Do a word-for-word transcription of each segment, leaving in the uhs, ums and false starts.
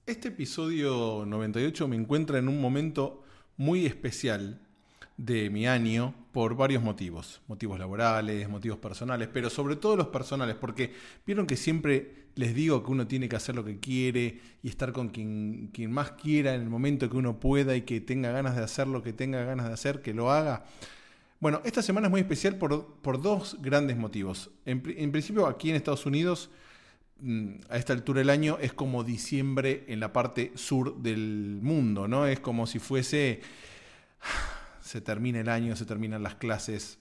Este episodio noventa y ocho me encuentra en un momento muy especial de mi año por varios motivos. Motivos laborales, motivos personales, pero sobre todo los personales, porque vieron que siempre les digo que uno tiene que hacer lo que quiere y estar con quien, quien más quiera en el momento que uno pueda y que tenga ganas de hacer lo que tenga ganas de hacer, que lo haga. Bueno, esta semana es muy especial por, por dos grandes motivos. En, en principio, aquí en Estados Unidos, a esta altura del año es como diciembre en la parte sur del mundo, ¿no? Es como si fuese, se termina el año, se terminan las clases,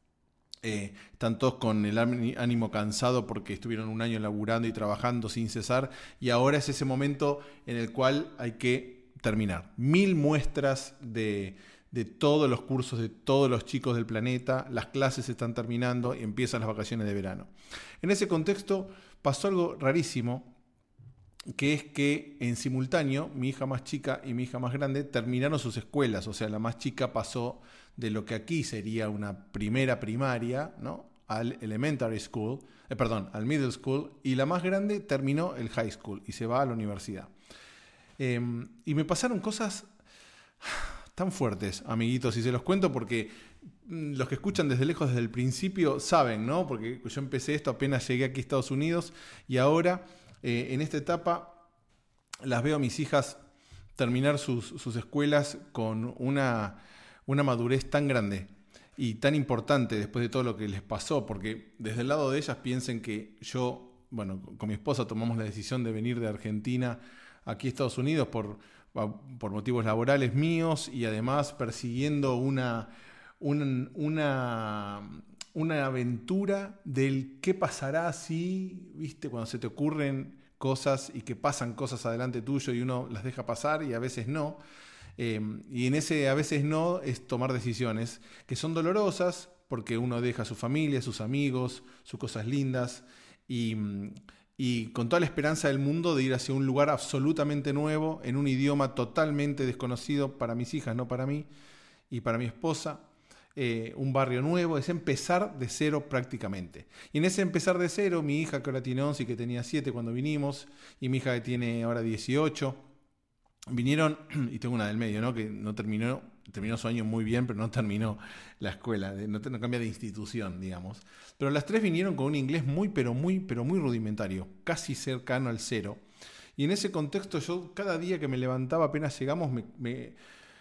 eh, están todos con el ánimo cansado porque estuvieron un año laburando y trabajando sin cesar, y ahora es ese momento en el cual hay que terminar. Mil muestras de, de todos los cursos de todos los chicos del planeta, las clases están terminando y empiezan las vacaciones de verano. En ese contexto pasó algo rarísimo, que es que en simultáneo mi hija más chica y mi hija más grande terminaron sus escuelas. O sea, la más chica pasó de lo que aquí sería una primera primaria, ¿no?, al elementary school, eh, perdón, al middle school, y la más grande terminó el high school y se va a la universidad. Eh, y me pasaron cosas tan fuertes, amiguitos, y se los cuento porque los que escuchan desde lejos desde el principio saben, ¿no? Porque yo empecé esto apenas llegué aquí a Estados Unidos y ahora eh, en esta etapa las veo a mis hijas terminar sus, sus escuelas con una, una madurez tan grande y tan importante después de todo lo que les pasó, porque desde el lado de ellas piensen que yo, bueno, con mi esposa tomamos la decisión de venir de Argentina aquí a Estados Unidos por, por motivos laborales míos y además persiguiendo una... Un, una, una aventura del qué pasará si, viste, cuando se te ocurren cosas y que pasan cosas adelante tuyo y uno las deja pasar y a veces no. Eh, y en ese a veces no es tomar decisiones que son dolorosas porque uno deja a su familia, sus amigos, sus cosas lindas y, y con toda la esperanza del mundo de ir hacia un lugar absolutamente nuevo, en un idioma totalmente desconocido para mis hijas, no para mí, y para mi esposa. Eh, un barrio nuevo, es empezar de cero prácticamente. Y en ese empezar de cero, mi hija que ahora tiene once y que tenía siete cuando vinimos, y mi hija que tiene ahora dieciocho, vinieron, y tengo una del medio, ¿no?, que no terminó, terminó su año muy bien, pero no terminó la escuela, no, no cambia de institución, digamos. Pero las tres vinieron con un inglés muy, pero muy, pero muy rudimentario, casi cercano al cero. Y en ese contexto yo cada día que me levantaba apenas llegamos me... me,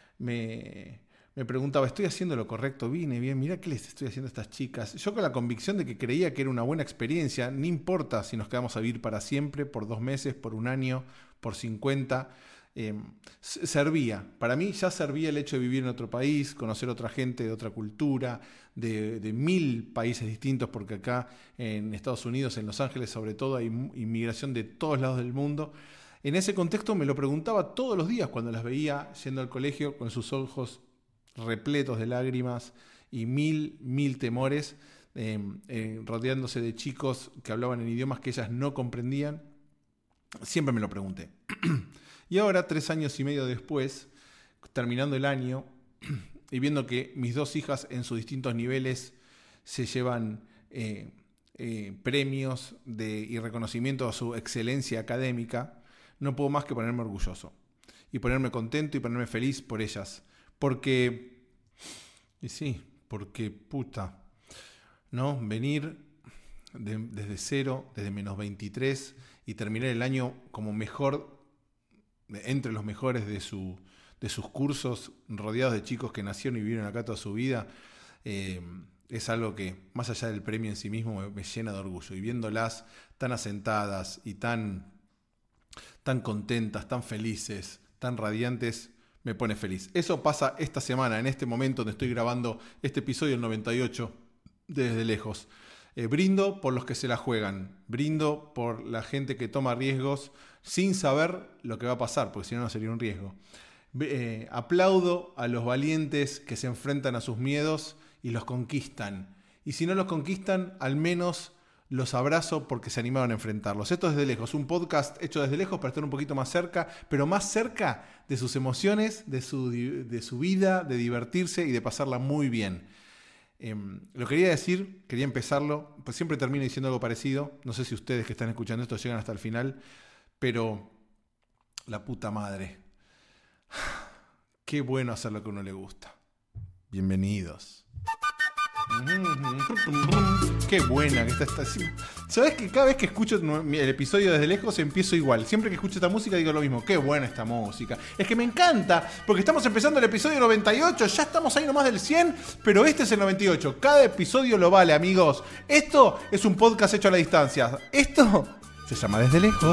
me Me preguntaba, ¿estoy haciendo lo correcto? Vine bien, mirá qué les estoy haciendo a estas chicas. Yo con la convicción de que creía que era una buena experiencia, no importa si nos quedamos a vivir para siempre, por dos meses, por un año, por cincuenta, eh, servía. Para mí ya servía el hecho de vivir en otro país, conocer otra gente de otra cultura, de, de mil países distintos, porque acá en Estados Unidos, en Los Ángeles sobre todo, hay inmigración de todos lados del mundo. En ese contexto me lo preguntaba todos los días cuando las veía yendo al colegio con sus ojos repletos de lágrimas y mil, mil temores, eh, eh, rodeándose de chicos que hablaban en idiomas que ellas no comprendían. Siempre me lo pregunté. Y ahora, tres años y medio después, terminando el año y viendo que mis dos hijas en sus distintos niveles se llevan eh, eh, premios de, y reconocimiento a su excelencia académica, no puedo más que ponerme orgulloso y ponerme contento y ponerme feliz por ellas. Porque, y sí, porque puta, ¿no? Venir de, desde cero, desde menos veintitrés y terminar el año como mejor, entre los mejores de, su, de sus cursos, rodeados de chicos que nacieron y vivieron acá toda su vida, eh, es algo que, más allá del premio en sí mismo, me, me llena de orgullo. Y viéndolas tan asentadas y tan, tan contentas, tan felices, tan radiantes, me pone feliz. Eso pasa esta semana, en este momento donde estoy grabando este episodio, el noventa y ocho, desde lejos. Eh, brindo por los que se la juegan. Brindo por la gente que toma riesgos sin saber lo que va a pasar, porque si no, no sería un riesgo. Eh, aplaudo a los valientes que se enfrentan a sus miedos y los conquistan. Y si no los conquistan, al menos los abrazo porque se animaron a enfrentarlos. Esto desde lejos, un podcast hecho desde lejos para estar un poquito más cerca, pero más cerca de sus emociones, de su, de su vida, de divertirse y de pasarla muy bien. Eh, lo quería decir, quería empezarlo, pues siempre termino diciendo algo parecido. No sé si ustedes que están escuchando esto llegan hasta el final, pero La puta madre. Qué bueno hacer lo que a uno le gusta. Bienvenidos. Qué buena que está esta. ¿Sabes que cada vez que escucho el episodio desde lejos empiezo igual? Siempre que escucho esta música digo lo mismo. Qué buena esta música. Es que me encanta, porque estamos empezando el episodio noventa y ocho. Ya estamos ahí nomás del cien, pero este es el noventa y ocho. Cada episodio lo vale, amigos. Esto es un podcast hecho a la distancia. Esto se llama Desde Lejos.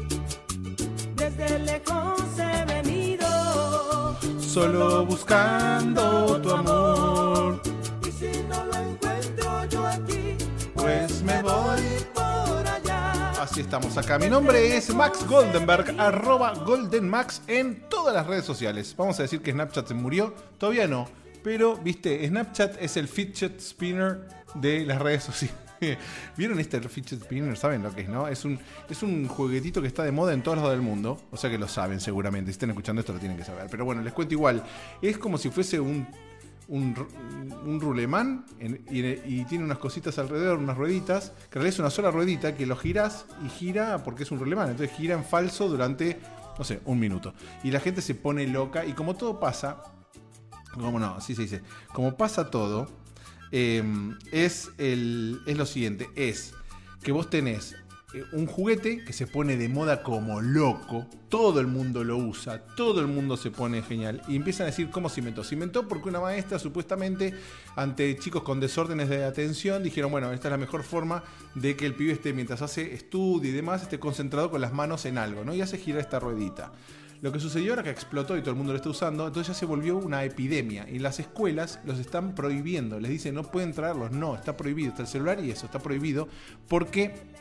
Desde lejos he venido, solo buscando tu amor. y si no lo encuentro yo aquí, Pues me voy. por allá. Así estamos acá. Mi nombre es Max Goldenberg, arroba GoldenMax en todas las redes sociales. Vamos a decir que Snapchat se murió. Todavía no. Pero, viste, Snapchat es el fidget spinner de las redes sociales. ¿Vieron este fidget spinner? ¿Saben lo que es, no? Es un, es un juguetito que está de moda en todos lados del mundo. O sea que lo saben seguramente. Si están escuchando esto lo tienen que saber. Pero bueno, les cuento igual. Es como si fuese un... un, un rulemán en, y, y tiene unas cositas alrededor, unas rueditas, que en realidad es una sola ruedita que lo girás y gira porque es un rulemán, entonces gira en falso durante, no sé, un minuto. Y la gente se pone loca y como todo pasa, como no, así se dice, como pasa todo, eh, es, el, es lo siguiente, es que vos tenés un juguete que se pone de moda como loco, todo el mundo lo usa, todo el mundo se pone genial y empiezan a decir cómo se inventó. Se inventó porque una maestra supuestamente ante chicos con desórdenes de atención dijeron, bueno, esta es la mejor forma de que el pibe esté, mientras hace estudio y demás, esté concentrado con las manos en algo, ¿no? Y hace girar esta ruedita. Lo que sucedió era que explotó y todo el mundo lo está usando, entonces ya se volvió una epidemia y las escuelas los están prohibiendo, les dicen no pueden traerlos, no, está prohibido, está el celular y eso está prohibido porque...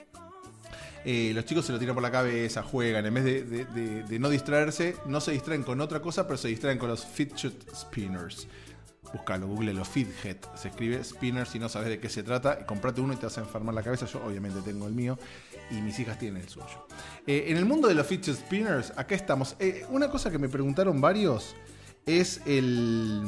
Eh, los chicos se lo tiran por la cabeza, juegan, en vez de, de, de, de no distraerse, no se distraen con otra cosa, pero se distraen con los fidget spinners. Búscalo, google los fidget, se escribe spinner si no sabes de qué se trata, comprate uno y te vas a enfermar la cabeza. Yo obviamente tengo el mío y mis hijas tienen el suyo. Eh, en el mundo de los fidget spinners, acá estamos. Eh, una cosa que me preguntaron varios es el...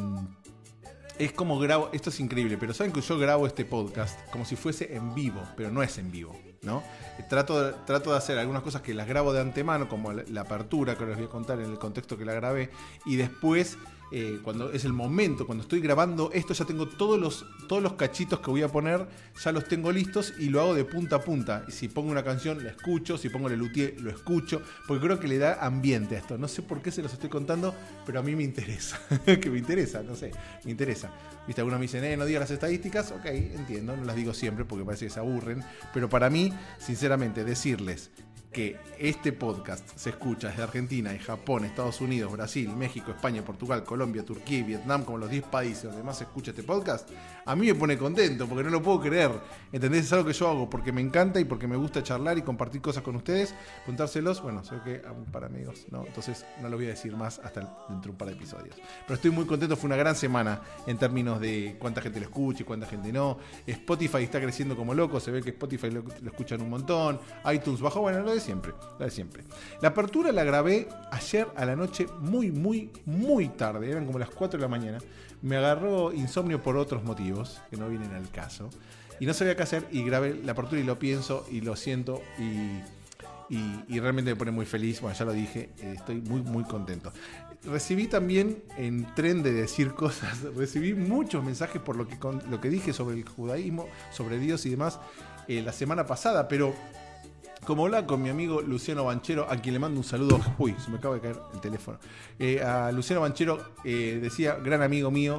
Es como grabo, esto es increíble, pero saben que yo grabo este podcast como si fuese en vivo, pero no es en vivo, ¿no? Trato de, trato de hacer algunas cosas que las grabo de antemano, como la, la apertura, que ahora les voy a contar en el contexto que la grabé, y después, eh, cuando es el momento, cuando estoy grabando esto, ya tengo todos los, todos los cachitos que voy a poner, ya los tengo listos y lo hago de punta a punta. Y si pongo una canción, la escucho, si pongo el luthier, lo escucho, porque creo que le da ambiente a esto. No sé por qué se los estoy contando, pero a mí me interesa. que me interesa, no sé, me interesa. Viste, algunos me dicen, eh, no digas las estadísticas, ok, entiendo, no las digo siempre porque parece que se aburren, pero para mí, sinceramente, decirles que este podcast se escucha desde Argentina, y Japón, Estados Unidos, Brasil, México, España, Portugal, Colombia, Turquía y Vietnam, como los diez países donde más se escucha este podcast, a mí me pone contento porque no lo puedo creer. ¿Entendés? Es algo que yo hago porque me encanta y porque me gusta charlar y compartir cosas con ustedes, contárselos. Bueno, sé que para amigos, ¿no? Entonces no lo voy a decir más hasta dentro de un par de episodios. Pero estoy muy contento, fue una gran semana en términos de cuánta gente lo escucha y cuánta gente no. Spotify está creciendo como loco, se ve que Spotify lo, lo escuchan un montón. iTunes bajó, bueno, lo de siempre, lo de siempre. La apertura la grabé ayer a la noche muy, muy, muy tarde, eran como las cuatro de la mañana. Me agarró insomnio por otros motivos que no vienen al caso y no sabía qué hacer y grabé la apertura y lo pienso y lo siento y, y, y realmente me pone muy feliz. Bueno, ya lo dije, estoy muy, muy contento. Recibí también, en tren de decir cosas, recibí muchos mensajes por lo que, con, lo que dije sobre el judaísmo, sobre Dios y demás eh, la semana pasada, pero como hablaba con mi amigo Luciano Banchero, a quien le mando un saludo, uy, se me acaba de caer el teléfono, eh, a Luciano Banchero, eh, decía, gran amigo mío,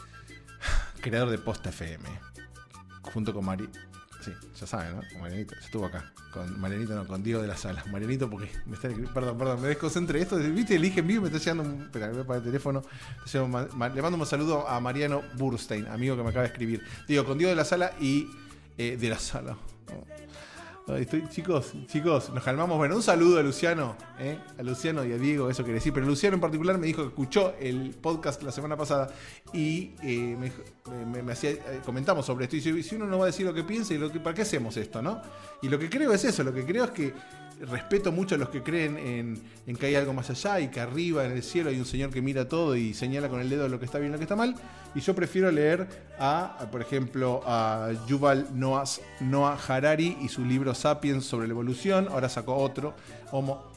creador de Posta F M, junto con Mari, sí, ya saben, ¿no? Con Marianito, yo estuve acá, con Marianito, no, con Diego de la Sala, Marianito porque me está, perdón, perdón, me desconcentré, esto, viste, elige en vivo, me está llegando, un, espera, voy a apagar el teléfono, llegando, le mando un saludo a Mariano Burstein, amigo que me acaba de escribir, digo, con Diego de la Sala y eh, de la Sala, ¿no? Estoy, chicos, chicos, nos calmamos. Bueno, un saludo a Luciano, ¿eh? a Luciano y a Diego, eso quería decir. Pero Luciano en particular me dijo que escuchó el podcast la semana pasada y eh, me, me, me hacía, eh, comentamos sobre esto. Y si, si uno no va a decir lo que piensa, y lo que, ¿para qué hacemos esto, no? Y lo que creo es eso, lo que creo es que respeto mucho a los que creen en, en que hay algo más allá y que arriba en el cielo hay un señor que mira todo y señala con el dedo lo que está bien y lo que está mal. Y yo prefiero leer a, a por ejemplo, a Yuval Noah, Noah Harari y su libro Sapiens sobre la evolución. Ahora sacó otro, Homo,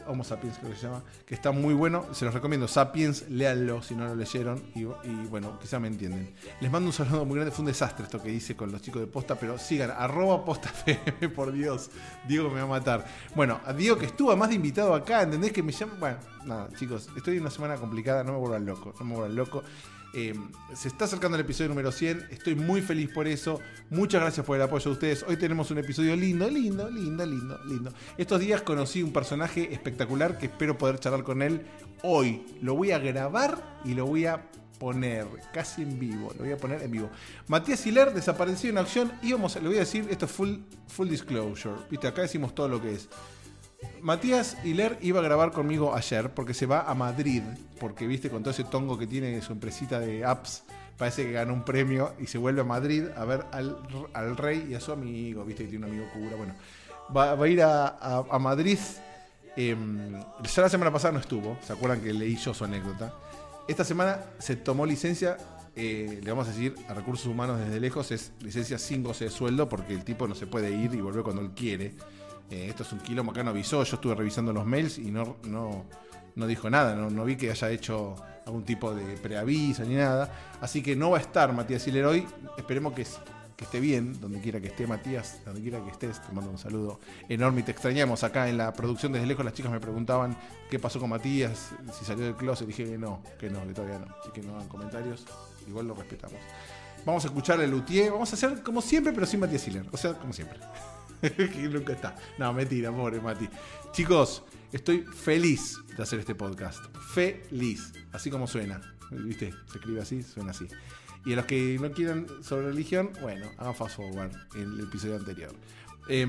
Homo Sapiens creo que se llama, que está muy bueno, se los recomiendo. Sapiens, léanlo si no lo leyeron y, y bueno, quizá me entienden. Les mando un saludo muy grande, fue un desastre esto que hice con los chicos de Posta, pero sigan, arroba Posta F M, por Dios, Diego me va a matar. Bueno, a Diego que estuvo más de invitado acá, ¿entendés? Que me llama, bueno, nada, chicos, estoy en una semana complicada, no me vuelvan loco, no me vuelvan loco. Eh, se está acercando el episodio número cien. Estoy muy feliz por eso. Muchas gracias por el apoyo de ustedes. Hoy tenemos un episodio lindo, lindo, lindo, lindo, lindo. Estos días conocí un personaje espectacular que espero poder charlar con él hoy. Lo voy a grabar y lo voy a poner casi en vivo. Lo voy a poner en vivo. Matías Hiller desapareció en acción. Íbamos, le voy a decir, esto es full, full disclosure. Viste, acá decimos todo lo que es. Matías Hiller iba a grabar conmigo ayer porque se va a Madrid, porque viste con todo ese tongo que tiene su empresita de apps, parece que ganó un premio y se vuelve a Madrid a ver al, al rey y a su amigo, viste que tiene un amigo cura, bueno, va, va a ir a, a, a Madrid. Eh, ya la semana pasada no estuvo, ¿se acuerdan que leí yo su anécdota? Esta semana se tomó licencia, eh, le vamos a decir a Recursos Humanos desde lejos, es licencia sin goce de sueldo porque el tipo no se puede ir y volver cuando él quiere. Eh, esto es un quilombo, acá no avisó, yo estuve revisando los mails y no, no, no dijo nada, no, no vi que haya hecho algún tipo de preaviso ni nada, así que no va a estar Matías Hiller hoy, esperemos que, que esté bien, donde quiera que esté Matías, donde quiera que estés, te mando un saludo enorme y te extrañamos acá en la producción desde lejos, las chicas me preguntaban qué pasó con Matías, si salió del closet, dije que no, que no, que todavía no, así que no hagan comentarios, igual lo respetamos. Vamos a escuchar el luthier, vamos a hacer como siempre pero sin Matías Hiller, o sea, como siempre. Que nunca está. No, mentira, pobre Mati. Chicos, estoy feliz de hacer este podcast. Feliz. Así como suena. ¿Viste? Se escribe así, suena así. Y a los que no quieran sobre religión, bueno, hagan fast forward en el episodio anterior. Eh,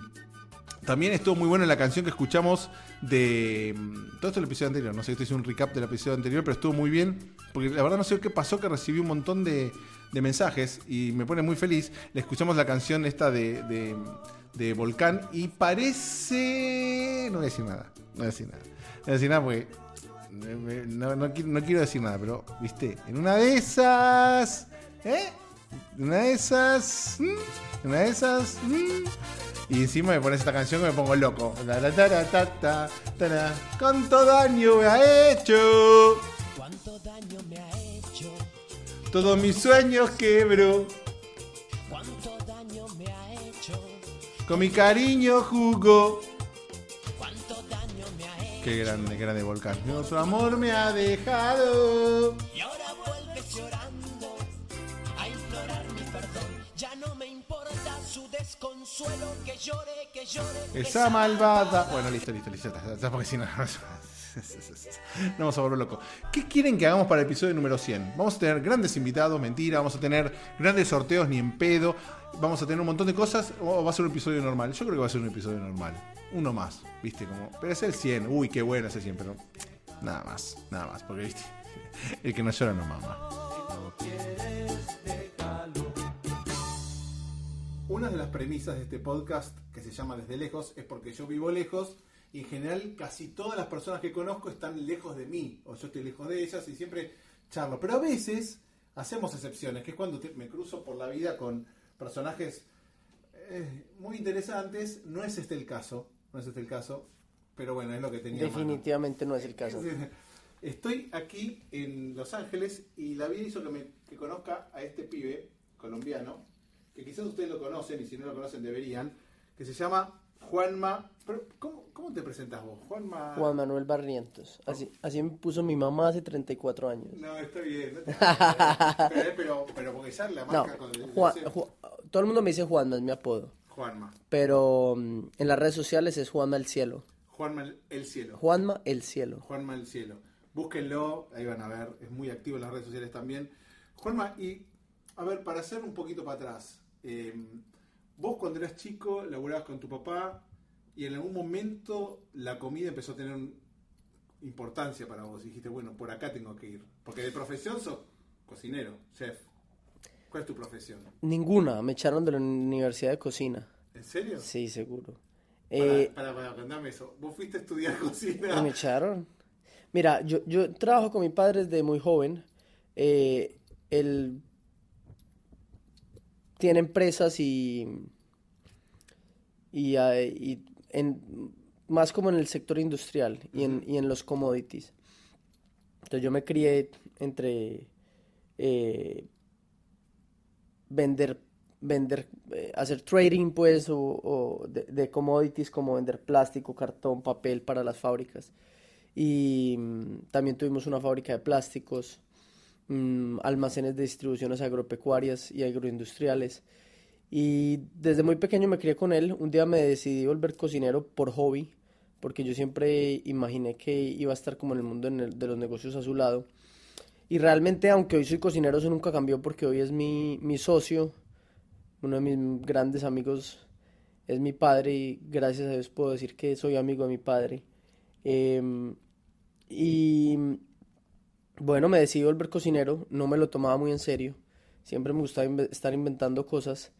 también estuvo muy buena la canción que escuchamos de... Todo esto el episodio anterior. No sé, esto hice un recap del episodio anterior, pero estuvo muy bien. Porque la verdad no sé qué pasó, que recibí un montón de, de mensajes y me pone muy feliz. Le escuchamos la canción esta de... de de Volcán y parece... No voy a decir nada, no voy a decir nada. No voy a decir nada porque... No, no, no quiero decir nada, pero, viste, en una de esas... ¿Eh? En una de esas... ¿Mm? En una de esas... ¿Mm? Y encima me pones esta canción que me pongo loco. ¿Cuánto daño me ha hecho? ¿Cuánto daño me ha hecho? Todos mis sueños quebró. ¿Cuánto daño me ha hecho? Con mi cariño jugó. ¿Cuánto daño me ha hecho? Qué grande, qué grande Volcán. Su amor me ha dejado. Y ahora vuelves llorando a implorar mi perdón. Ya no me importa su desconsuelo. Que llore, que llore. Esa malvada. Bueno, listo, listo, listo. Ya, porque si no. No vamos a volver loco. ¿Qué quieren que hagamos para el episodio número cien? Vamos a tener grandes invitados, mentira. Vamos a tener grandes sorteos, ni en pedo. Vamos a tener un montón de cosas. O va a ser un episodio normal. Yo creo que va a ser un episodio normal. Uno más, ¿viste? Como, pero es el cien. Uy, qué bueno ese cien, pero nada más, nada más. Porque, ¿viste? El que no llora no mama. Una de las premisas de este podcast, que se llama Desde Lejos, es porque yo vivo lejos. Y en general casi todas las personas que conozco están lejos de mí, o yo estoy lejos de ellas y siempre charlo. Pero a veces hacemos excepciones, que es cuando te, me cruzo por la vida con personajes eh, muy interesantes. No es este el caso, no es este el caso, pero bueno, es lo que tenía. Definitivamente no es el caso. Estoy aquí en Los Ángeles y la vida hizo que, me, que conozca a este pibe colombiano, que quizás ustedes lo conocen y si no lo conocen deberían, que se llama Juanma. Pero, ¿cómo, ¿Cómo te presentas vos? Juanma... Juan Manuel Barrientos. Así, así me puso mi mamá hace treinta y cuatro años. No, está bien. No te... pero, pero, pero porque ya la marca no, con el... Juan, Juan, todo el mundo me dice Juanma, es mi apodo. Juanma. Pero um, en las redes sociales es Juanma el Cielo. Juanma el Cielo. Juanma el Cielo. Juanma el Cielo. Búsquenlo, ahí van a ver. Es muy activo en las redes sociales también. Juanma, y a ver, para hacer un poquito para atrás. Eh, vos cuando eras chico laburabas con tu papá y en algún momento la comida empezó a tener importancia para vos. Y dijiste, bueno, por acá tengo que ir. Porque de profesión sos cocinero, chef. ¿Cuál es tu profesión? Ninguna, me echaron de la Universidad de Cocina. ¿En serio? Sí, seguro. Para, Eh, para, para, contame eso. ¿Vos fuiste a estudiar cocina? ¿Y me echaron? Mira, yo, yo trabajo con mi padre desde muy joven. Eh, él tiene empresas y, y, uh, y en, más como en el sector industrial y en, y en los commodities. Entonces yo me crié entre eh, vender, vender eh, hacer trading pues o, o de, de commodities como vender plástico, cartón, papel para las fábricas. Y mm, también tuvimos una fábrica de plásticos, mm, almacenes de distribuciones agropecuarias y agroindustriales. Y desde muy pequeño me crié con él. Un día me decidí volver cocinero por hobby, porque yo siempre imaginé que iba a estar como en el mundo en el- de los negocios a su lado. Y realmente, aunque hoy soy cocinero, eso nunca cambió porque hoy es mi, mi socio, uno de mis grandes amigos es mi padre y gracias a Dios puedo decir que soy amigo de mi padre. Em, y bueno, me decidí volver cocinero, no me lo tomaba muy en serio, siempre me gustaba inve- estar inventando cosas.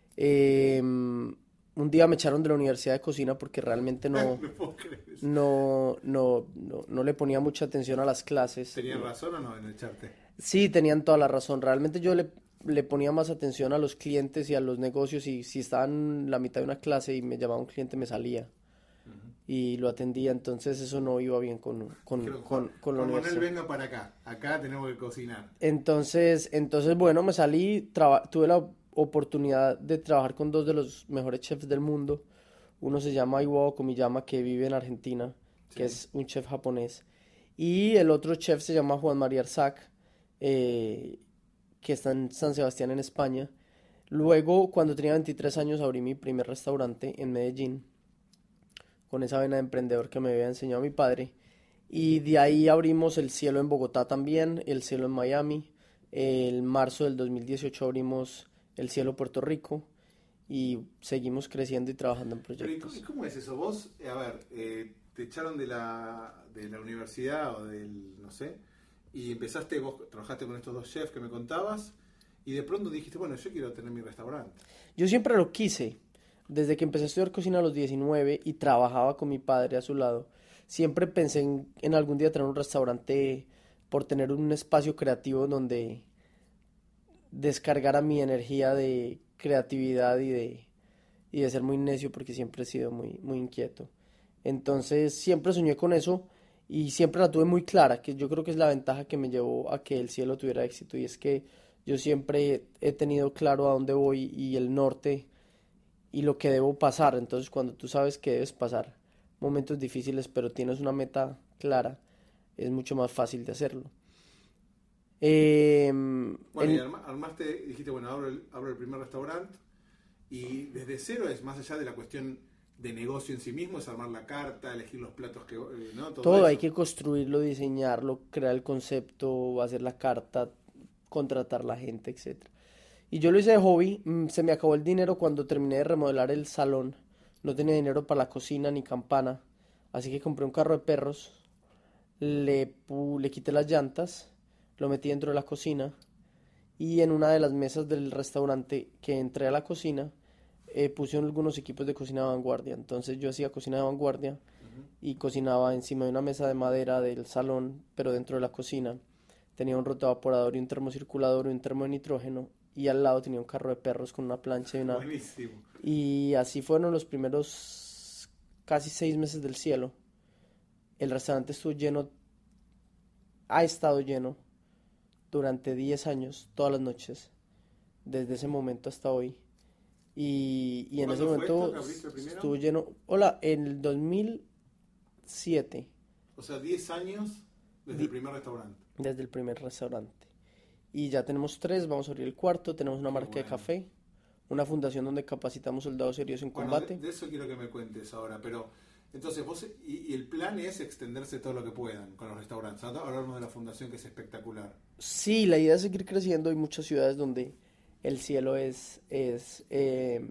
Em, un día me echaron de la universidad de cocina porque realmente no, No puedo creer eso. no, no, no, no le ponía mucha atención a las clases. ¿Tenían razón o no en echarte? Sí, tenían toda la razón. Realmente yo le, le ponía más atención a los clientes y a los negocios y si estaba en la mitad de una clase y me llamaba un cliente me salía y lo atendía. Entonces eso no iba bien con, con, Dijeron, con, Juan, con la Juan Manuel, universidad. venga para acá. Acá tenemos que cocinar. Entonces, entonces bueno, me salí, traba- tuve la oportunidad de trabajar con dos de los mejores chefs del mundo. Uno se llama Iwao Komiyama, que vive en Argentina, que Sí. es un chef japonés. Y el otro chef se llama Juan María Arzac, eh, que está en San Sebastián, en España. Luego, cuando tenía veintitrés años, abrí mi primer restaurante en Medellín, con esa vena de emprendedor que me había enseñado mi padre. Y de ahí abrimos el Cielo en Bogotá también, el Cielo en Miami. El marzo del dos mil dieciocho abrimos el Cielo Puerto Rico y seguimos creciendo y trabajando en Pero ¿y cómo, y proyectos. cómo es eso? Vos, eh, a ver, eh, te echaron de la, de la universidad o del, no sé, y empezaste, vos trabajaste con estos dos chefs que me contabas, y de pronto dijiste, bueno, yo quiero tener mi restaurante. Yo siempre lo quise, desde que empecé a estudiar cocina a los diecinueve y trabajaba con mi padre a su lado. Siempre pensé en, en algún día tener un restaurante por tener un espacio creativo donde descargara mi energía de creatividad y de, y de ser muy necio porque siempre he sido muy, muy inquieto. Entonces siempre soñé con eso y siempre la tuve muy clara, que yo creo que es la ventaja que me llevó a que el cielo tuviera éxito y es que yo siempre he tenido claro a dónde voy y el norte y lo que debo pasar. Entonces cuando tú sabes que debes pasar momentos difíciles pero tienes una meta clara, es mucho más fácil de hacerlo. Em, Bueno, y en- arma- armaste, dijiste, bueno, abro el, abro el primer restaurante, y desde cero es más allá de la cuestión de negocio en sí mismo, es armar la carta, elegir los platos que, eh, ¿no? Todo Todo hay eso. que construirlo, diseñarlo, crear el concepto, hacer la carta, contratar la gente, etcétera. Y yo lo hice de hobby, mm, se me acabó el dinero cuando terminé de remodelar el salón. No tenía dinero para la cocina ni campana, así que compré un carro de perros, le, pu- le quité las llantas, lo metí dentro de la cocina y en una de las mesas del restaurante que entré a la cocina eh, puse algunos equipos de cocina de vanguardia. Entonces yo hacía cocina de vanguardia y cocinaba encima de una mesa de madera del salón, pero dentro de la cocina. Tenía un rotovaporador y un termocirculador y un termo de nitrógeno y al lado tenía un carro de perros con una plancha y una... Buenísimo. Y así fueron los primeros casi seis meses del cielo. El restaurante estuvo lleno, ha estado lleno durante diez años, todas las noches, desde ese momento hasta hoy. Y, y en ese ¿Cuándo fue esto momento que abriste el primero? estuvo lleno. Hola, en el dos mil siete, O sea, diez años desde Di- el primer restaurante. desde el primer restaurante. Y ya tenemos tres, vamos a abrir el cuarto, tenemos una Qué marca de bueno. café, una fundación donde capacitamos soldados heridos en Bueno, de, combate. de eso quiero que me cuentes ahora, pero entonces vos, y, y el plan es extenderse todo lo que puedan con los restaurantes. Ahora hablamos de la fundación, que es espectacular. Sí, la idea es seguir creciendo. Hay muchas ciudades donde el cielo es, es, eh,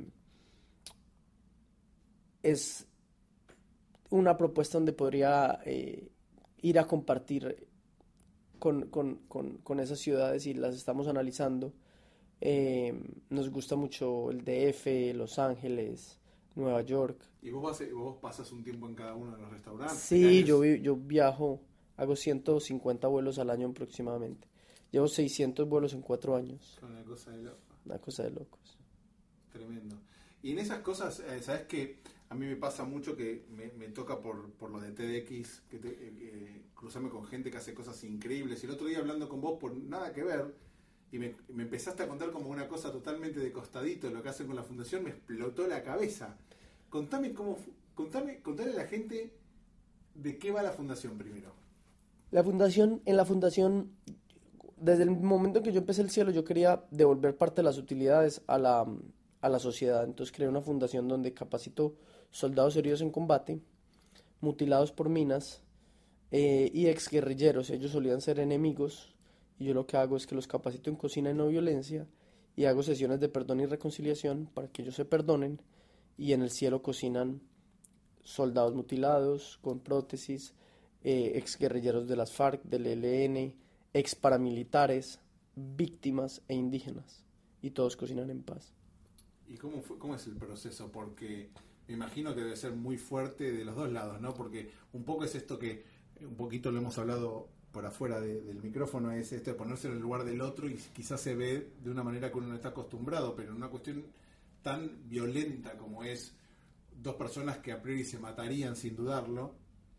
es una propuesta donde podría eh, ir a compartir con, con, con, con esas ciudades y las estamos analizando. Eh, nos gusta mucho el D F, Los Ángeles, Nueva York. Y vos, vas, vos pasas un tiempo en cada uno de los restaurantes. Sí, Tenés- yo, vi- yo viajo, hago ciento cincuenta vuelos al año aproximadamente. Llevo seiscientos vuelos en cuatro años, Con una cosa de loco. una cosa de locos. Tremendo. Y en esas cosas, eh, sabes que A mí me pasa mucho que me, me toca por, por lo de T D X, que te, eh, cruzarme con gente que hace cosas increíbles. Y el otro día hablando con vos por nada que ver, y me, me empezaste a contar como una cosa totalmente de costadito, lo que hacen con la fundación, me explotó la cabeza. Contame cómo, contame, contale a la gente de qué va la fundación primero. La fundación, en la fundación, desde el momento en que yo empecé el cielo, yo quería devolver parte de las utilidades a la, a la sociedad. Entonces creé una fundación donde capacito soldados heridos en combate, mutilados por minas eh, y exguerrilleros. Ellos solían ser enemigos y yo lo que hago es que los capacito en cocina y no violencia y hago sesiones de perdón y reconciliación para que ellos se perdonen y en el cielo cocinan soldados mutilados con prótesis, eh, exguerrilleros de las FARC, del E L N, ex paramilitares, víctimas e indígenas y todos cocinan en paz. ¿Y cómo, fue, cómo es el proceso? Porque me imagino que debe ser muy fuerte de los dos lados, ¿no? Porque un poco es esto que, un poquito lo hemos hablado por afuera de, del micrófono, es esto de ponerse en el lugar del otro y quizás se ve de una manera que uno no está acostumbrado, pero en una cuestión tan violenta como es dos personas que a priori se matarían sin dudarlo.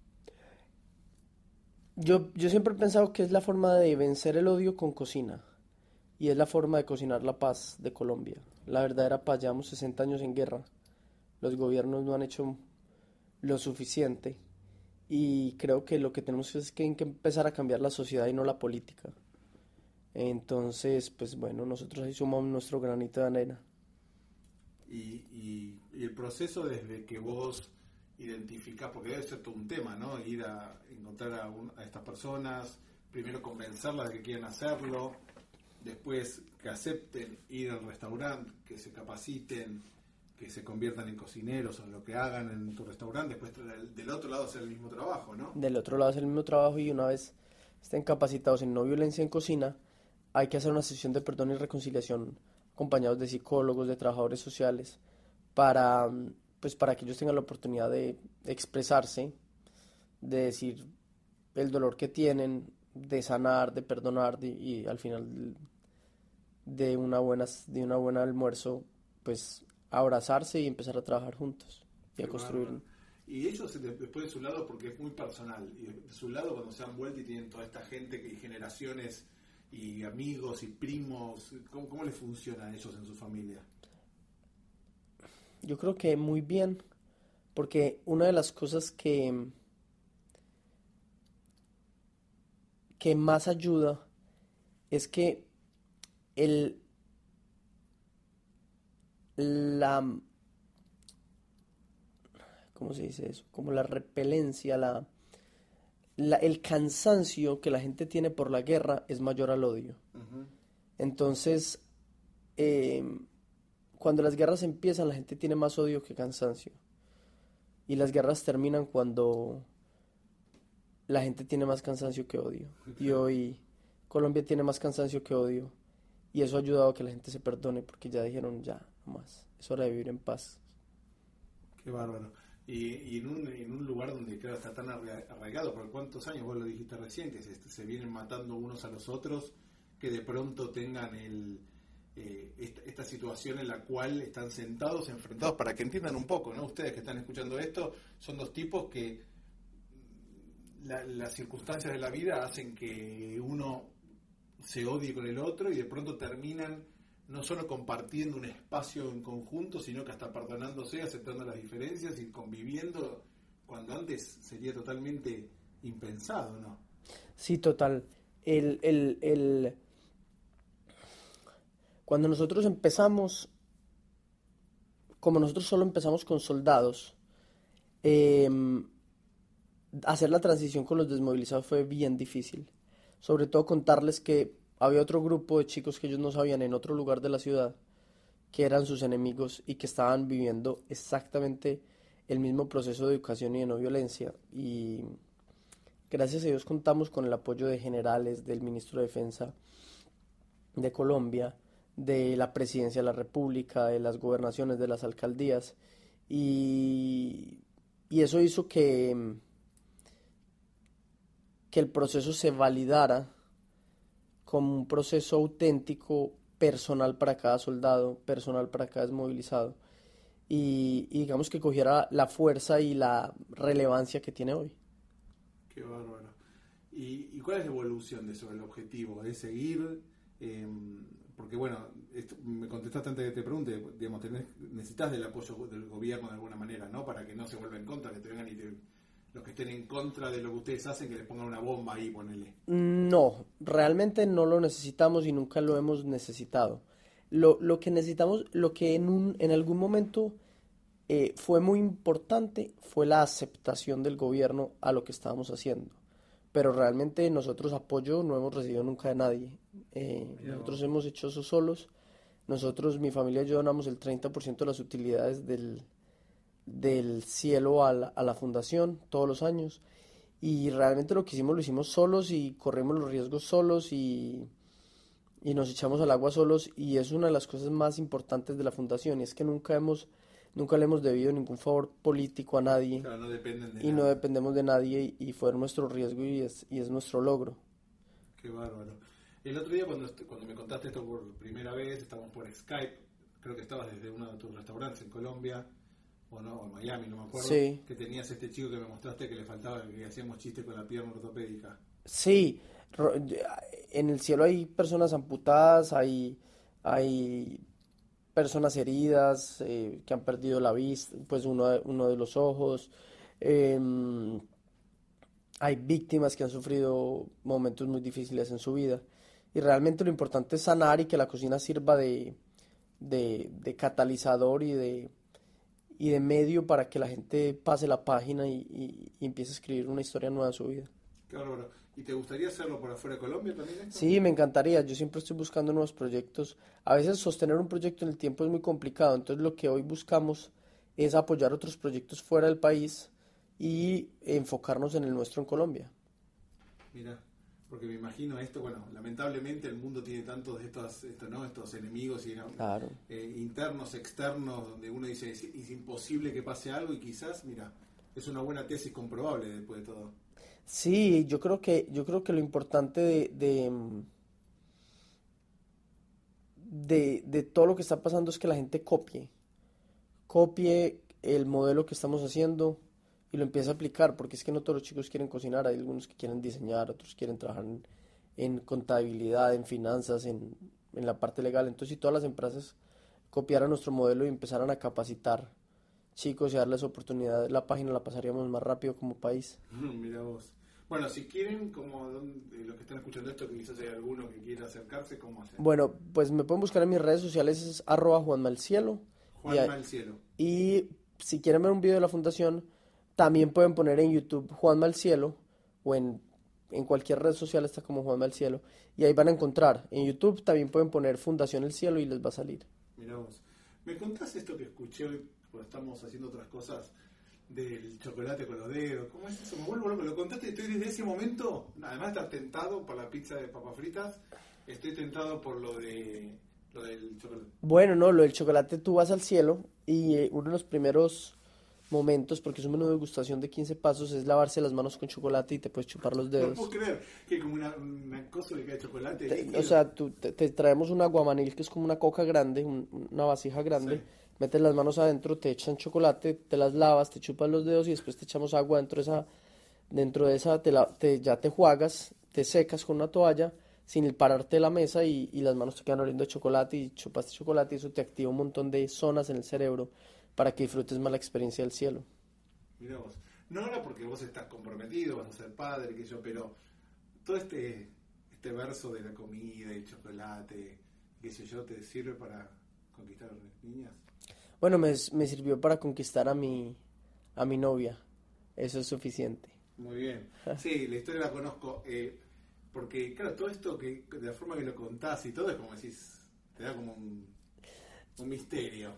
Yo, yo siempre he pensado que es la forma de vencer el odio con cocina y es la forma de cocinar la paz de Colombia. La verdadera paz, llevamos sesenta años en guerra, los gobiernos no han hecho lo suficiente y creo que lo que tenemos es que, que empezar a cambiar la sociedad y no la política. Entonces, pues bueno, nosotros ahí sumamos nuestro granito de arena. Y, y, y el proceso desde que vos identificás, porque debe ser todo un tema, ¿no? Ir a encontrar a, un, a estas personas, primero convencerlas de que quieren hacerlo, después que acepten ir al restaurante, que se capaciten, que se conviertan en cocineros o en lo que hagan en tu restaurante, después del otro lado hacer el mismo trabajo, ¿no? Del otro lado hacer el mismo trabajo y una vez estén capacitados en no violencia en cocina, hay que hacer una sesión de perdón y reconciliación acompañados de psicólogos, de trabajadores sociales, para, pues, para que ellos tengan la oportunidad de expresarse, de decir el dolor que tienen, de sanar, de perdonar de, y al final de una buena, de una buena almuerzo, pues abrazarse y empezar a trabajar juntos y a Qué construir. bárbaro. Y ellos después de su lado, porque es muy personal, y de su lado cuando se dan vuelta y tienen toda esta gente que generaciones y amigos y primos, ¿cómo, cómo les funciona a ellos en su familia? Yo creo que muy bien, porque una de las cosas que, que más ayuda es que el, la, ¿cómo se dice eso? Como la repelencia, la, la, el cansancio que la gente tiene por la guerra es mayor al odio. Uh-huh. Entonces, eh, cuando las guerras empiezan, la gente tiene más odio que cansancio. Y las guerras terminan cuando la gente tiene más cansancio que odio. Y hoy Colombia tiene más cansancio que odio. Y eso ha ayudado a que la gente se perdone, porque ya dijeron, ya, no más. Es hora de vivir en paz. Qué bárbaro. Y, y en, un, en un lugar donde, claro, está tan arraigado, ¿por cuántos años? Vos lo dijiste recién, que se, se vienen matando unos a los otros, que de pronto tengan el... Eh, esta, esta situación en la cual están sentados, enfrentados, para que entiendan un poco, ¿no? Ustedes que están escuchando esto, son dos tipos que la, las circunstancias de la vida hacen que uno se odie con el otro y de pronto terminan no solo compartiendo un espacio en conjunto, sino que hasta perdonándose, aceptando las diferencias y conviviendo, cuando antes sería totalmente impensado, ¿no? Sí, total. El... el, el... Cuando nosotros empezamos, como nosotros solo empezamos con soldados, eh, hacer la transición con los desmovilizados fue bien difícil. Sobre todo contarles que había otro grupo de chicos que ellos no sabían en otro lugar de la ciudad, que eran sus enemigos y que estaban viviendo exactamente el mismo proceso de educación y de no violencia. Y gracias a Dios contamos con el apoyo de generales, del ministro de Defensa de Colombia, de la Presidencia de la República, de las gobernaciones, de las alcaldías, y, y eso hizo que, que el proceso se validara como un proceso auténtico, personal para cada soldado, personal para cada desmovilizado, y, y digamos que cogiera la fuerza y la relevancia que tiene hoy. Qué bárbaro. ¿Y, y cuál es la evolución de eso, el objetivo? ¿Es seguir? Eh, porque bueno, esto, me contestaste antes que te pregunte, digamos, tenés, necesitas del apoyo del gobierno de alguna manera, ¿no? Para que no se vuelva en contra, que te vengan y te, los que estén en contra de lo que ustedes hacen, que les pongan una bomba ahí, ponele. No, realmente no lo necesitamos y nunca lo hemos necesitado. Lo, lo que necesitamos, lo que en, un, en algún momento eh, fue muy importante fue la aceptación del gobierno a lo que estábamos haciendo. Pero realmente nosotros apoyo no hemos recibido nunca de nadie. Eh, nosotros hemos hecho eso solos. Nosotros, mi familia y yo donamos el treinta por ciento de las utilidades del, del cielo a la, a la fundación todos los años. Y realmente lo que hicimos lo hicimos solos y corrimos los riesgos solos y, y nos echamos al agua solos. Y es una de las cosas más importantes de la fundación. Y es que nunca hemos... Nunca le hemos debido ningún favor político a nadie. Claro, no dependen de y no nada. dependemos de nadie y, y fue nuestro riesgo y es, y es nuestro logro. Qué bárbaro. El otro día cuando, cuando me contaste esto por primera vez, estábamos por Skype, creo que estabas desde uno de tus restaurantes en Colombia, o no, o en Miami, no me acuerdo, Sí. que tenías este chico que me mostraste que le faltaba, que hacíamos chistes con la pierna ortopédica. Sí, ro- en el cielo hay personas amputadas, hay, hay personas heridas eh, que han perdido la vista, pues uno de, uno de los ojos. em, Hay víctimas que han sufrido momentos muy difíciles en su vida. Y realmente lo importante es sanar y que la cocina sirva de, de, de catalizador y de, y de medio para que la gente pase la página y, y- y empiece a escribir una historia nueva de su vida. Qué bárbaro. ¿Y te gustaría hacerlo por afuera de Colombia también esto? Sí, me encantaría. Yo siempre estoy buscando nuevos proyectos. A veces sostener un proyecto en el tiempo es muy complicado. Entonces lo que hoy buscamos es apoyar otros proyectos fuera del país y enfocarnos en el nuestro en Colombia. Mira, porque me imagino esto, bueno, lamentablemente el mundo tiene tantos de estos, esto, ¿no? Estos enemigos y, ¿no? Claro. eh, internos, externos, donde uno dice es, es imposible que pase algo y quizás, mira, es una buena tesis comprobable después de todo. Sí, yo creo que, yo creo que lo importante de, de, mm, de, de todo lo que está pasando es que la gente copie, copie el modelo que estamos haciendo y lo empiece a aplicar, porque es que no todos los chicos quieren cocinar, hay algunos que quieren diseñar, otros quieren trabajar en, en contabilidad, en finanzas, en, en la parte legal. Entonces, si todas las empresas copiaran nuestro modelo y empezaran a capacitar chicos y darles oportunidad, la página la pasaríamos más rápido como país. Mira vos. Bueno, si quieren, como donde- los que están escuchando esto, que quizás hay alguno que quiera acercarse, ¿cómo hacen? Bueno, pues me pueden buscar en mis redes sociales, es arroba juanmalcielo. Y, Juan ahí- Malcielo. y si quieren ver un video de la fundación, también pueden poner en YouTube Juan Malcielo o en, en cualquier red social está como Juan Malcielo y ahí van a encontrar. En YouTube también pueden poner Fundación El Cielo y les va a salir. Mira vos. ¿Me contás esto que escuché hoy cuando estamos haciendo otras cosas del chocolate con los dedos? ¿Cómo es eso? Me vuelvo loco. Lo contaste y estoy desde ese momento, además de estar tentado por la pizza de papas fritas, estoy tentado por lo de lo del chocolate. Bueno, no, lo del chocolate tú vas al cielo y eh, uno de los primeros momentos, porque es un menú de degustación de quince pasos, es lavarse las manos con chocolate y te puedes chupar los No dedos. puedo creer que como una, una cosa de que hay chocolate. Te- líquido. o sea, tú, te, te traemos un aguamanil que es como una coca grande, un- una vasija grande, Sí. metes las manos adentro, te echan chocolate, te las lavas, te chupas los dedos y después te echamos agua dentro de esa, dentro de esa, te la- te- ya te juagas, te secas con una toalla sin pararte de la mesa y, y las manos te quedan oliendo de chocolate y chupaste chocolate y eso te activa un montón de zonas en el cerebro para que disfrutes más la experiencia del cielo. Mirá vos. No era porque vos estás comprometido, vas a ser padre, qué sé yo, pero todo este este verso de la comida y chocolate, qué sé yo, ¿te sirve para conquistar niñas? Bueno, me, me sirvió para conquistar a mi, a mi novia, eso es suficiente. Muy bien. Sí, la historia la conozco, eh, porque claro, todo esto que de la forma que lo contás y todo es como decís, te da como un, un misterio.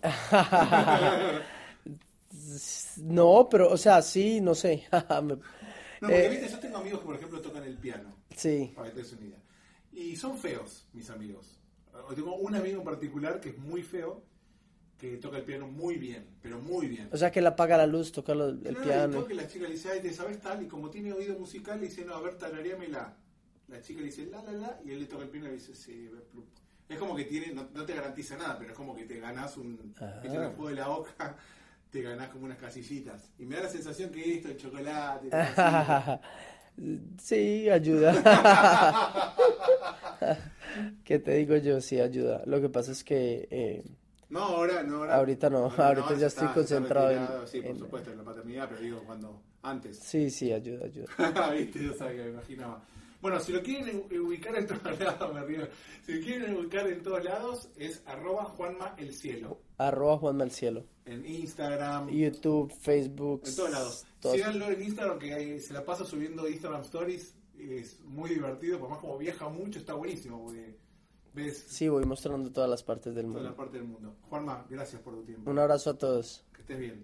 No, pero, o sea, sí, no sé. Me- No, porque eh, viste, yo tengo amigos que por ejemplo tocan el piano. sí, Para que te des una idea. Y son feos, mis amigos. Yo tengo un amigo en particular que es muy feo, que toca el piano muy bien, pero muy bien. o sea que él apaga la luz, toca lo- el Claro, y piano. toca y la chica le dice, ay, ¿te sabes tal? Y como tiene oído musical, le dice, no, a ver, tararéamela. La chica le dice, la, la, la, y él le toca el piano y le dice, sí, a ver, plup. Es como que tiene, no, no te garantiza nada, pero es como que te ganás un... Ajá. ¿Viste? En el juego de la Oca te ganás como unas casillitas. Y me da la sensación que esto, el chocolate... la Sí, ayuda. ¿Qué te digo yo? Sí, ayuda. Lo que pasa es que eh, No, ahora, no, ahora. ahorita no, Bueno, ahorita ahora ya está- estoy está concentrado en- retirado, Sí, por en- supuesto, en la paternidad, pero digo, cuando. Antes. sí, sí, ayuda, ayuda. Viste, yo sabía, me imaginaba. Bueno, si lo quieren u- ubicar en todos lados, me río. Si lo quieren ubicar en todos lados, es arroba Juanma el Cielo. Arroba Juanma al Cielo. En Instagram, YouTube, Facebook. en todos lados. todos- Síganlo en Instagram, que ahí se la pasa subiendo Instagram Stories. Es muy divertido, por más como viaja mucho, está buenísimo, porque ves Sí, voy mostrando todas las partes del toda la mundo. parte del mundo. Juanma, gracias por tu tiempo. Un abrazo a todos. Que estés bien.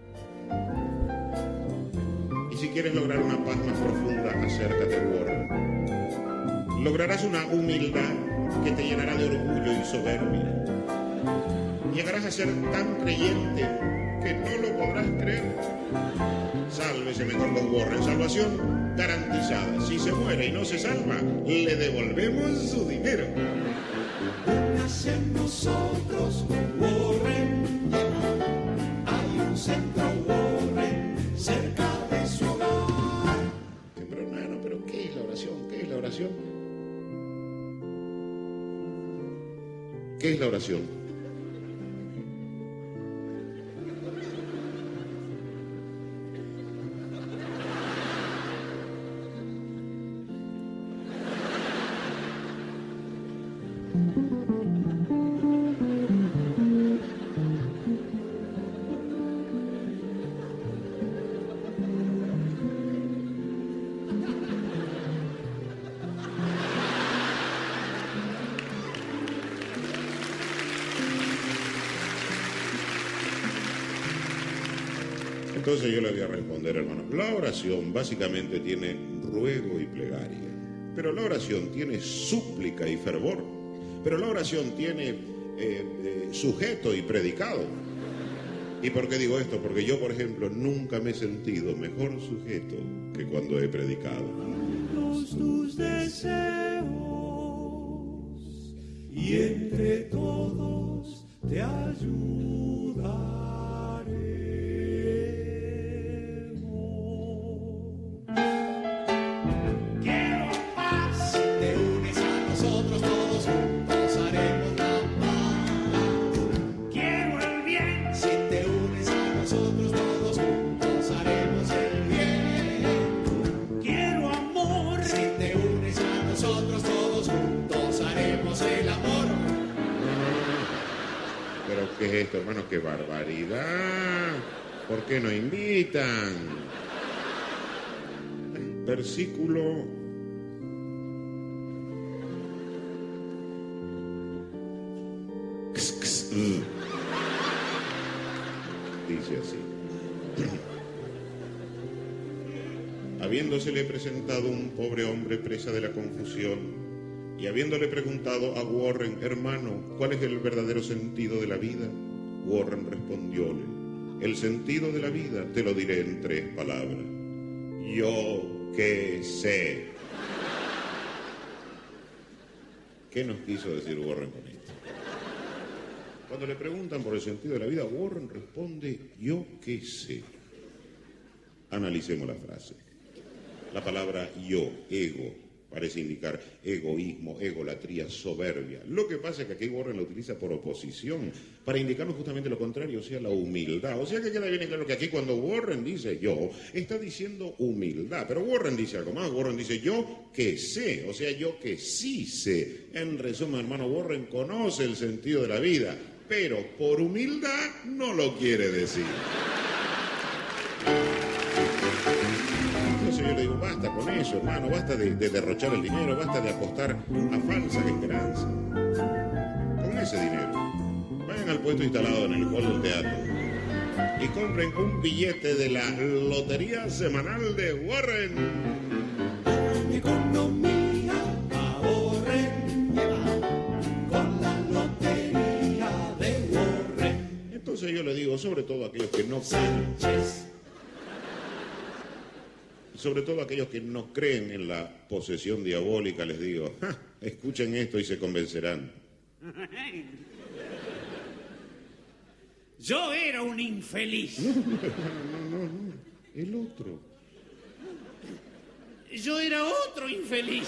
Y si quieres lograr una paz más profunda, acércate a Warren. Lograrás una humildad que te llenará de orgullo y soberbia. Llegarás a ser tan creyente que no lo podrás creer. Sálvese mejor con Warren. Salvación garantizada. Si se muere y no se salva, le devolvemos su dinero. Nace en nosotros Warren lleva. Hay un centro Warren cerca de su hogar. Pero hermano, ¿pero qué es la oración? ¿Qué es la oración? ¿Qué es la oración? Entonces yo le voy a responder, hermano. La oración básicamente tiene ruego y plegaria. Pero la oración tiene súplica y fervor. Pero la oración tiene eh, eh, sujeto y predicado. ¿Y por qué digo esto? Porque yo, por ejemplo, nunca me he sentido mejor sujeto que cuando he predicado. Tus deseos y entre todos te ayudaremos. Quiero paz. Si te unes a nosotros todos juntos haremos la paz. Quiero el bien. Si te unes a nosotros todos juntos haremos el bien. Quiero amor. Si te unes a nosotros todos juntos haremos el amor. ¿Pero qué es esto, hermano? ¡Qué barbaridad! ¿Por qué no invitan? Versículo... Dice así. Habiéndosele presentado un pobre hombre presa de la confusión, y habiéndole preguntado a Warren, hermano, ¿cuál es el verdadero sentido de la vida? Warren respondióle, el sentido de la vida te lo diré en tres palabras. Yo qué sé. ¿Qué nos quiso decir Warren con esto? Cuando le preguntan por el sentido de la vida, Warren responde, yo qué sé. Analicemos la frase. La palabra yo, ego, parece indicar egoísmo, egolatría, soberbia. Lo que pasa es que aquí Warren lo utiliza por oposición, para indicarnos justamente lo contrario, o sea, la humildad. O sea que queda bien claro que aquí cuando Warren dice yo, está diciendo humildad. Pero Warren dice algo más, Warren dice yo que sé, o sea, yo que sí sé. En resumen, hermano, Warren conoce el sentido de la vida, pero por humildad no lo quiere decir. Entonces yo le digo, basta con eso, hermano, basta de, de derrochar el dinero, basta de apostar a falsas esperanzas. Con ese dinero, vayan al puesto instalado en el hall del teatro y compren un billete de la lotería semanal de Warren. Mi economía ahorren lleva con la lotería de Warren Entonces yo le digo, sobre todo a aquellos que no creen, Sánchez. sobre todo a aquellos que no creen en la posesión diabólica, les digo, ¡ja! Escuchen esto y se convencerán. Yo era un infeliz. El otro. Yo era otro infeliz.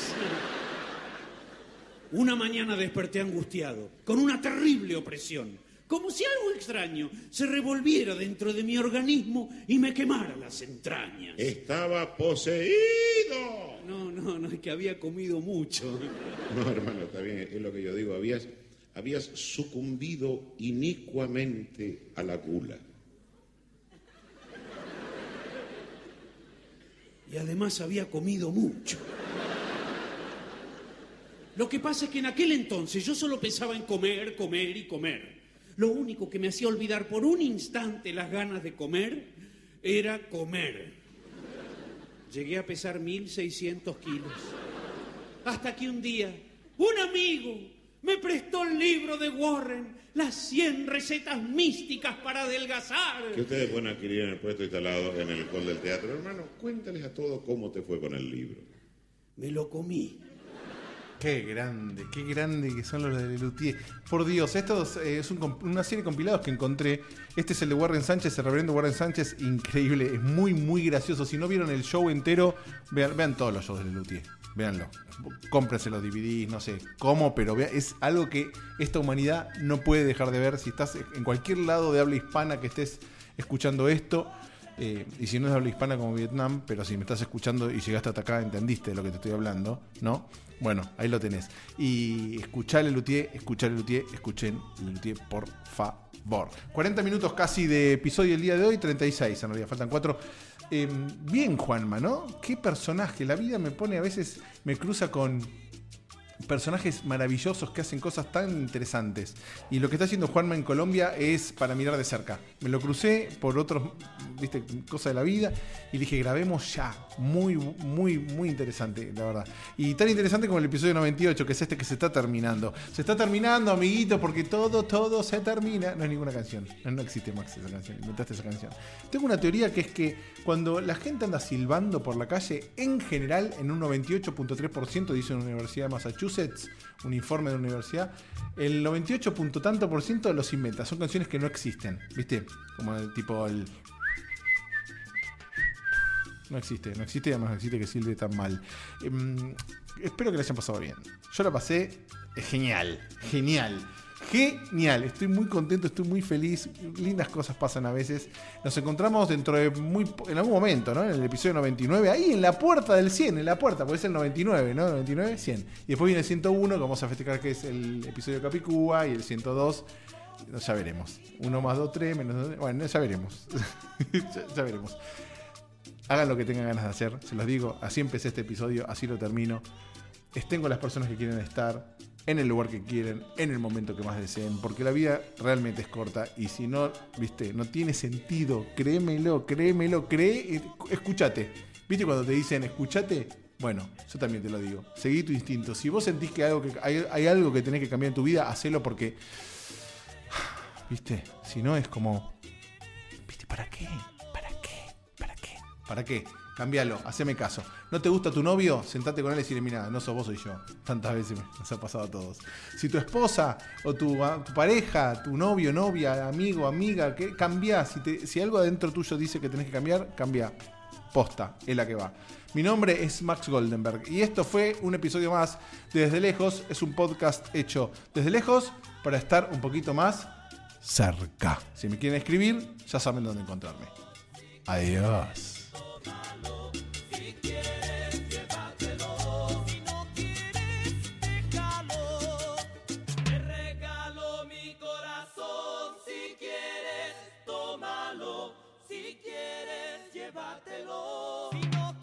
Una mañana desperté angustiado, con una terrible opresión, como si algo extraño se revolviera dentro de mi organismo y me quemara las entrañas. Estaba poseído. No, no, no, es que había comido mucho. No, hermano, está bien, es lo que yo digo. Habías, habías sucumbido inicuamente a la gula. Y además había comido mucho. Lo que pasa es que en aquel entonces yo solo pensaba en comer, comer y comer. Lo único que me hacía olvidar por un instante las ganas de comer era comer. Llegué a pesar mil seiscientos kilos. Hasta que un día, un amigo me prestó el libro de Warren, las cien recetas místicas para adelgazar. Que ustedes pueden adquirir en el puesto instalado en el hall del teatro. Hermano, cuéntales a todos cómo te fue con el libro. Me lo comí. Qué grande, qué grande que son los de Lelutier. Por Dios, esto es, eh, es un, una serie de compilados que encontré. Este es el de Warren Sánchez, el reverendo Warren Sánchez. Increíble, es muy, muy gracioso. Si no vieron el show entero, vean, vean todos los shows de Lelutier. Véanlo. Cómprense los D V Ds, no sé cómo, pero vea, es algo que esta humanidad no puede dejar de ver. Si estás en cualquier lado de habla hispana que estés escuchando esto, eh, y si no es de habla hispana como Vietnam, pero si me estás escuchando y llegaste hasta acá, entendiste de lo que te estoy hablando, ¿no? Bueno, ahí lo tenés. Y escuchá Lelutier, escuchá Lelutier, escuchen Lelutier, por favor. cuarenta minutos casi de episodio el día de hoy, treinta y seis en realidad, faltan cuatro. Eh, bien, Juanma, ¿no? Qué personaje. La vida me pone a veces, me cruza con personajes maravillosos que hacen cosas tan interesantes. Y lo que está haciendo Juanma en Colombia es para mirar de cerca. Me lo crucé por otros, viste, cosas de la vida y dije, grabemos ya. Muy, muy, muy interesante, la verdad. Y tan interesante como el episodio noventa y ocho, que es este que se está terminando. Se está terminando, amiguito, porque todo, todo se termina. No es ninguna canción. No, no existe, Max, esa canción. Inventaste esa canción. Tengo una teoría que es que cuando la gente anda silbando por la calle, en general, en un noventa y ocho punto tres por ciento, dice una universidad de Massachusetts, un informe de una universidad, el noventa y ocho punto tanto por ciento los inventa. Son canciones que no existen, ¿viste? Como el tipo el... No existe, no existe, además no existe que silbe tan mal. Eh, espero que la hayan pasado bien. Yo la pasé genial, genial. Genial, estoy muy contento, estoy muy feliz. Lindas cosas pasan a veces. Nos encontramos dentro de muy en algún momento, ¿no? En el episodio noventa y nueve, ahí en la puerta del cien, en la puerta, porque es el noventa y nueve, ¿no? noventa y nueve, cien. Y después viene el ciento uno, que vamos a festejar, que es el episodio de Capicúa, y el ciento dos. Ya veremos. uno más dos, tres, menos dos. Bueno, ya veremos. ya, ya veremos. Hagan lo que tengan ganas de hacer, se los digo. Así empecé este episodio, así lo termino. Estén con las personas que quieren estar, en el lugar que quieren, en el momento que más deseen, porque la vida realmente es corta y si no, viste, no tiene sentido, créemelo, créemelo, cree, escúchate. ¿Viste cuando te dicen escúchate? Bueno, yo también te lo digo. Seguí tu instinto. Si vos sentís que, algo que hay, hay algo que tenés que cambiar en tu vida, hacelo porque, viste, si no es como, viste, ¿para qué? ¿Para qué? ¿Para qué? ¿Para qué? Cambialo, haceme caso. ¿No te gusta tu novio? Sentate con él y decirle, mira, no sos vos, soy yo. Tantas veces nos ha pasado a todos. Si tu esposa o tu, tu pareja, tu novio, novia, amigo, amiga, ¿qué? Cambia. Si, te, si algo adentro tuyo dice que tenés que cambiar, cambia. Posta, es la que va. Mi nombre es Max Goldenberg y esto fue un episodio más de Desde Lejos. Es un podcast hecho desde lejos para estar un poquito más cerca. Si me quieren escribir, ya saben dónde encontrarme. Adiós. Si quieres, llévatelo. Si no